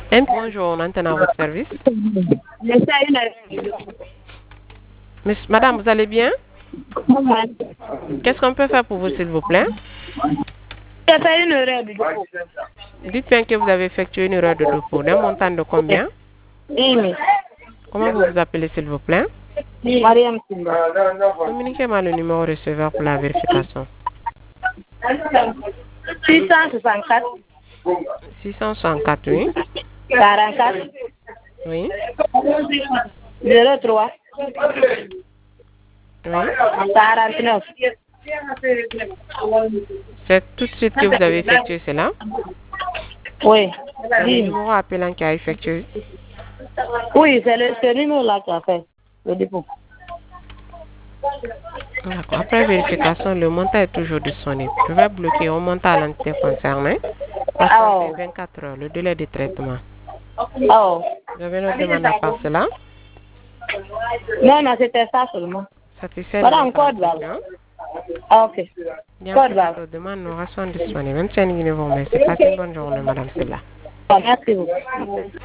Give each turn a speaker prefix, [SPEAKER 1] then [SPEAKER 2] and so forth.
[SPEAKER 1] Bonjour, on entend à votre service. Madame, vous allez bien? Qu'est-ce qu'on peut faire pour vous, s'il vous plaît?
[SPEAKER 2] J'ai fait une erreur de dépôt.
[SPEAKER 1] Dites bien que vous avez effectué une erreur de dépôt. D'un montant de combien?
[SPEAKER 2] Oui,
[SPEAKER 1] Comment vous vous appelez, s'il vous plaît?
[SPEAKER 2] Mariam Simba.
[SPEAKER 1] Communiquez-moi le numéro receveur pour la vérification.
[SPEAKER 2] 664
[SPEAKER 1] 664, oui.
[SPEAKER 2] 44
[SPEAKER 1] Oui.
[SPEAKER 2] 03
[SPEAKER 1] Oui.
[SPEAKER 2] 49.
[SPEAKER 1] C'est tout de suite que vous avez effectué cela?
[SPEAKER 2] Oui.
[SPEAKER 1] C'est le numéro appelant qui a effectué.
[SPEAKER 2] Oui, c'est ce numéro-là qui a fait le dépôt.
[SPEAKER 1] D'accord. Après vérification, le montant est toujours disponible. Je vais bloquer au montant à l'entité concernée. Patientez 24 heures, le délai de traitement.
[SPEAKER 2] Oh.
[SPEAKER 1] Vous avez une demande à part cela?
[SPEAKER 2] Non, non, c'était ça seulement.
[SPEAKER 1] Satisfait de
[SPEAKER 2] Voilà,
[SPEAKER 1] votre
[SPEAKER 2] code là.
[SPEAKER 1] entretien?
[SPEAKER 2] Ah, ok.
[SPEAKER 1] Bien
[SPEAKER 2] Code
[SPEAKER 1] sûr,
[SPEAKER 2] là.
[SPEAKER 1] votre demande nous reste disponible. Même si elle vous remercie. Passez une bonne journée, Madame Silla.
[SPEAKER 2] Merci beaucoup.